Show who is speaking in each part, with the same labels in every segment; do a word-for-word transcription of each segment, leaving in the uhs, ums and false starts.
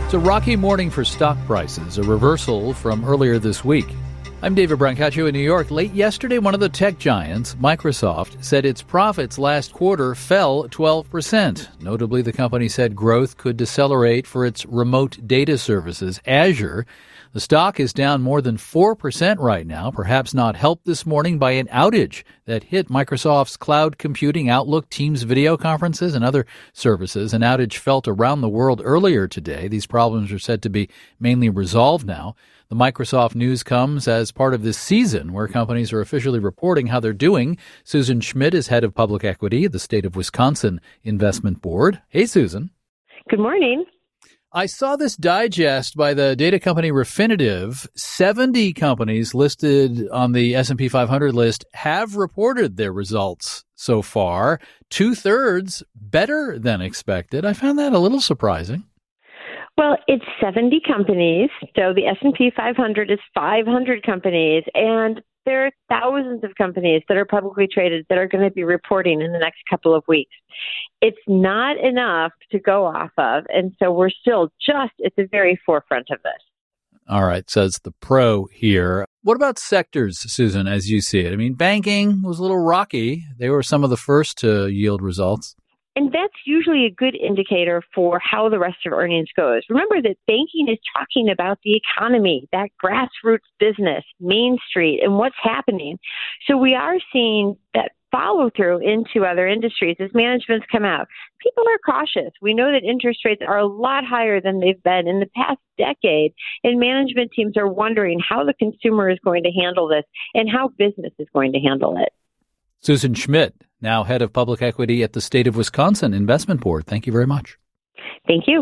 Speaker 1: It's a rocky morning for stock prices, a reversal from earlier this week. I'm David Brancaccio in New York. Late yesterday, one of the tech giants, Microsoft, said its profits last quarter fell twelve percent. Notably, the company said growth could decelerate for its remote data services, Azure. The stock is down more than four percent right now, perhaps not helped this morning by an outage that hit Microsoft's cloud computing, Outlook, Teams video conferences, and other services. An outage felt around the world earlier today. These problems are said to be mainly resolved now. The Microsoft news comes as part of this season where companies are officially reporting how they're doing. Susan Schmidt is head of public equity at the State of Wisconsin Investment Board. Hey, Susan.
Speaker 2: Good morning.
Speaker 1: I saw this digest by the data company Refinitiv. seventy companies listed on the S and P five hundred list have reported their results so far. Two-thirds better than expected. I found that a little surprising.
Speaker 2: Well, it's seventy companies, so the S and P five hundred is five hundred companies, and there are thousands of companies that are publicly traded that are going to be reporting in the next couple of weeks. It's not enough to go off of, and so we're still just at the very forefront of this.
Speaker 1: All right, says the pro here. What about sectors, Susan, as you see it? I mean, banking was a little rocky. They were some of the first to yield results.
Speaker 2: And that's usually a good indicator for how the rest of earnings goes. Remember that banking is talking about the economy, that grassroots business, Main Street, and what's happening. So we are seeing that follow through into other industries as managements come out. People are cautious. We know that interest rates are a lot higher than they've been in the past decade, and management teams are wondering how the consumer is going to handle this and how business is going to handle it.
Speaker 1: Susan Schmidt, now head of public equity at the State of Wisconsin Investment Board. Thank you very much.
Speaker 2: Thank you.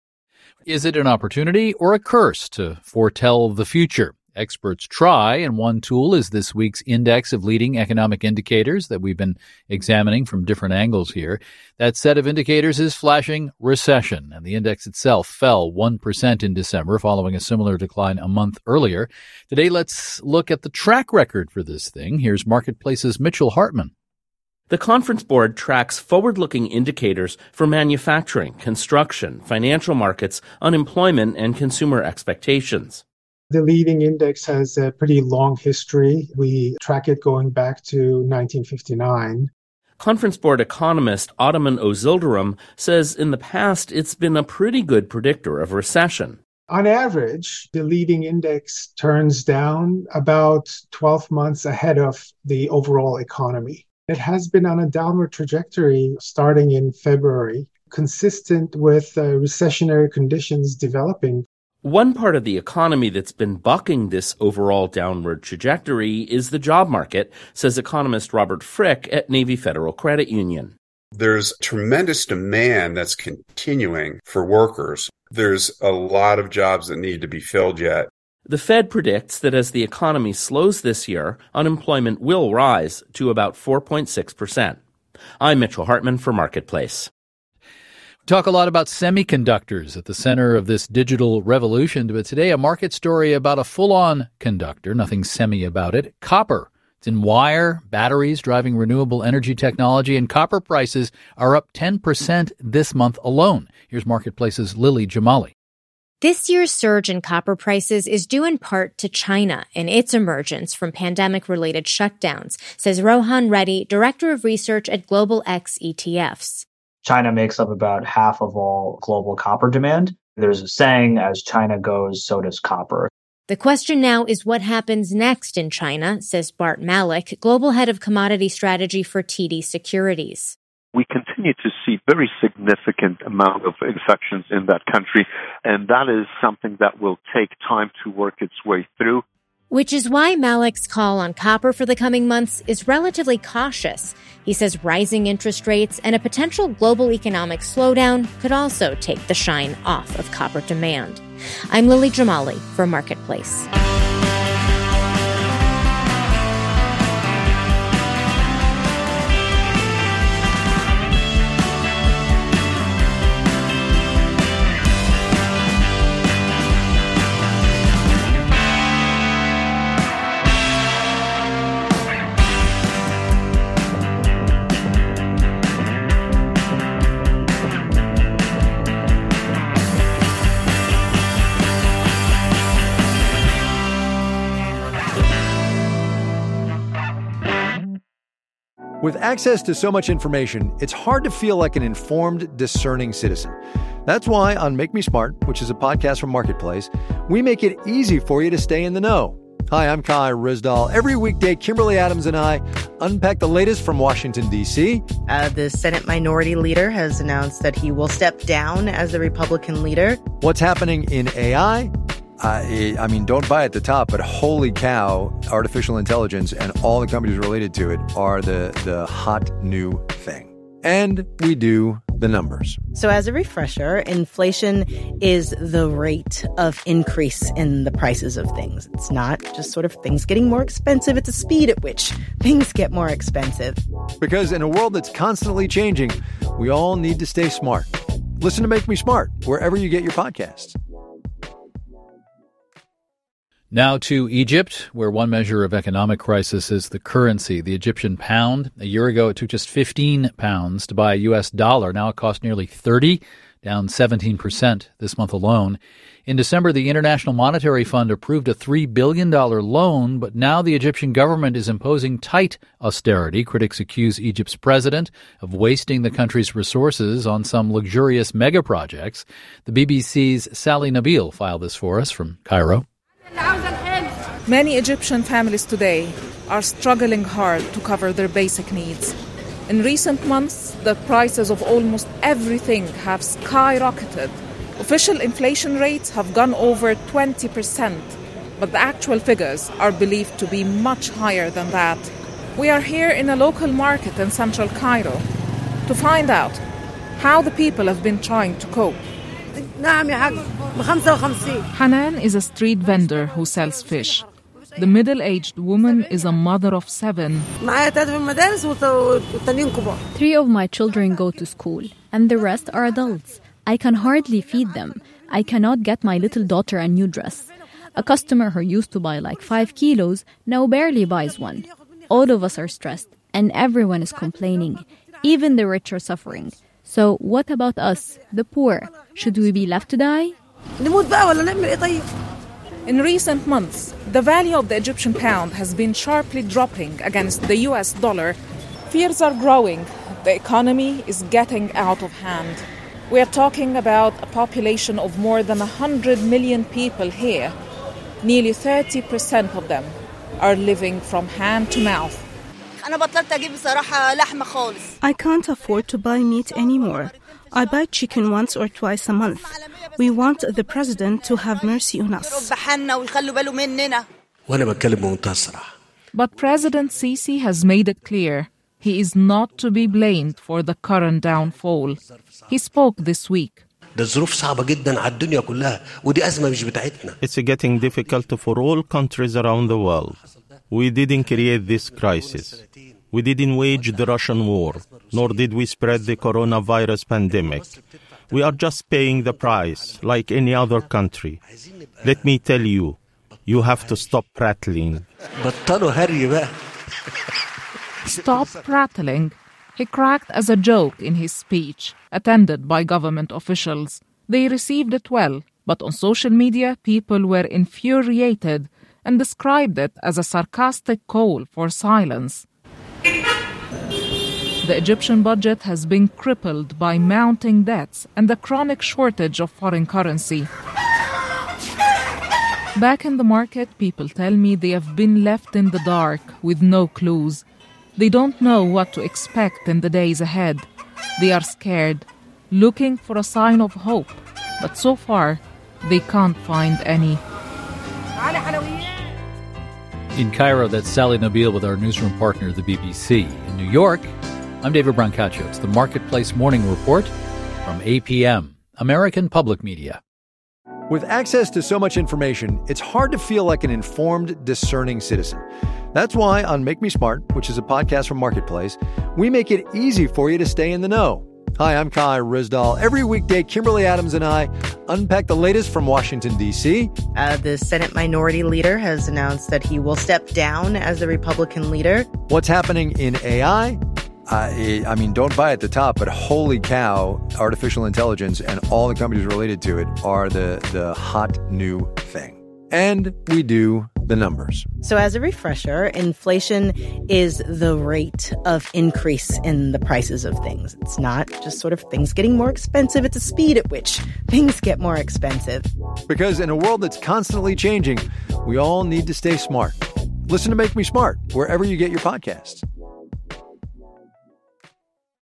Speaker 1: Is it an opportunity or a curse to foretell the future? Experts try, and one tool is this week's index of leading economic indicators that we've been examining from different angles here. That set of indicators is flashing recession, and the index itself fell one percent in December, following a similar decline a month earlier. Today, let's look at the track record for this thing. Here's Marketplace's Mitchell Hartman.
Speaker 3: The Conference Board tracks forward-looking indicators for manufacturing, construction, financial markets, unemployment, and consumer expectations.
Speaker 4: The leading index has a pretty long history. We track it going back to nineteen fifty-nine.
Speaker 3: Conference Board economist Ottoman Özildirim says in the past it's been a pretty good predictor of recession.
Speaker 4: On average, the leading index turns down about twelve months ahead of the overall economy. It has been on a downward trajectory starting in February, consistent with uh, recessionary conditions developing.
Speaker 3: One part of the economy that's been bucking this overall downward trajectory is the job market, says economist Robert Frick at Navy Federal Credit Union.
Speaker 5: There's tremendous demand that's continuing for workers. There's a lot of jobs that need to be filled yet.
Speaker 3: The Fed predicts that as the economy slows this year, unemployment will rise to about four point six percent. I'm Mitchell Hartman for Marketplace.
Speaker 1: Talk a lot about semiconductors at the center of this digital revolution, but today a market story about a full-on conductor, nothing semi about it, copper. It's in wire, batteries driving renewable energy technology, and copper prices are up ten percent this month alone. Here's Marketplace's Lily Jamali.
Speaker 6: This year's surge in copper prices is due in part to China and its emergence from pandemic-related shutdowns, says Rohan Reddy, Director of Research at Global X E T Fs.
Speaker 7: China makes up about half of all global copper demand. There's a saying, as China goes, so does copper.
Speaker 6: The question now is what happens next in China, says Bart Malik, Global Head of Commodity Strategy for T D Securities.
Speaker 8: We continue to see very significant amount of infections in that country, and that is something that will take time to work its way through.
Speaker 6: Which is why Malik's call on copper for the coming months is relatively cautious. He says rising interest rates and a potential global economic slowdown could also take the shine off of copper demand. I'm Lily Jamali for Marketplace.
Speaker 9: With access to so much information, it's hard to feel like an informed, discerning citizen. That's why on Make Me Smart, which is a podcast from Marketplace, we make it easy for you to stay in the know. Hi, I'm Kai Ryssdal. Every weekday, Kimberly Adams and I unpack the latest from Washington, D C.
Speaker 10: Uh, the Senate Minority Leader has announced that he will step down as the Republican leader.
Speaker 9: What's happening in A I? I, I mean, don't buy at the top, but holy cow, artificial intelligence and all the companies related to it are the, the hot new thing. And we do the numbers.
Speaker 10: So as a refresher, inflation is the rate of increase in the prices of things. It's not just sort of things getting more expensive. It's the speed at which things get more expensive.
Speaker 9: Because in a world that's constantly changing, we all need to stay smart. Listen to Make Me Smart wherever you get your podcasts.
Speaker 1: Now to Egypt, where one measure of economic crisis is the currency, the Egyptian pound. A year ago, it took just fifteen pounds to buy a U S dollar. Now it costs nearly thirty, down seventeen percent this month alone. In December, the International Monetary Fund approved a three billion dollars loan, but now the Egyptian government is imposing tight austerity. Critics accuse Egypt's president of wasting the country's resources on some luxurious mega projects. The B B C's Sally Nabil filed this for us from Cairo.
Speaker 11: Many Egyptian families today are struggling hard to cover their basic needs. In recent months, the prices of almost everything have skyrocketed. Official inflation rates have gone over twenty percent, but the actual figures are believed to be much higher than that. We are here in a local market in central Cairo to find out how the people have been trying to cope. Hanan is a street vendor who sells fish. The middle-aged woman is a mother of seven.
Speaker 12: Three of my children go to school, and the rest are adults. I can hardly feed them. I cannot get my little daughter a new dress. A customer who used to buy like five kilos now barely buys one. All of us are stressed, and everyone is complaining. Even the rich are suffering. So what about us, the poor? Should we be left to die?
Speaker 11: In recent months, the value of the Egyptian pound has been sharply dropping against the U S dollar. Fears are growing. The economy is getting out of hand. We are talking about a population of more than one hundred million people here. Nearly thirty percent of them are living from hand to mouth.
Speaker 13: I can't afford to buy meat anymore. I buy chicken once or twice a month. We want the president to have mercy on us.
Speaker 11: But President Sisi has made it clear he is not to be blamed for the current downfall. He spoke this week.
Speaker 14: It's getting difficult for all countries around the world. We didn't create this crisis. We didn't wage the Russian war, nor did we spread the coronavirus pandemic. We are just paying the price, like any other country. Let me tell you, you have to stop prattling.
Speaker 11: Stop prattling. He cracked as a joke in his speech, attended by government officials. They received it well, but on social media, people were infuriated and described it as a sarcastic call for silence. The Egyptian budget has been crippled by mounting debts and the chronic shortage of foreign currency. Back in the market, people tell me they have been left in the dark with no clues. They don't know what to expect in the days ahead. They are scared, looking for a sign of hope, but so far, they can't find any.
Speaker 1: In Cairo, that's Sally Nabil with our newsroom partner, the B B C. In New York, I'm David Brancaccio. It's the Marketplace Morning Report from A P M, American Public Media.
Speaker 9: With access to so much information, it's hard to feel like an informed, discerning citizen. That's why on Make Me Smart, which is a podcast from Marketplace, we make it easy for you to stay in the know. Hi, I'm Kai Ryssdal. Every weekday, Kimberly Adams and I unpack the latest from Washington, D C.
Speaker 10: Uh, the Senate Minority Leader has announced that he will step down as the Republican leader.
Speaker 9: What's happening in A I? I, I mean, don't buy at the top, but holy cow, artificial intelligence and all the companies related to it are the, the hot new thing. And we do the numbers.
Speaker 10: So as a refresher, inflation is the rate of increase in the prices of things. It's not just sort of things getting more expensive. It's the speed at which things get more expensive.
Speaker 9: Because in a world that's constantly changing, we all need to stay smart. Listen to Make Me Smart wherever you get your podcasts.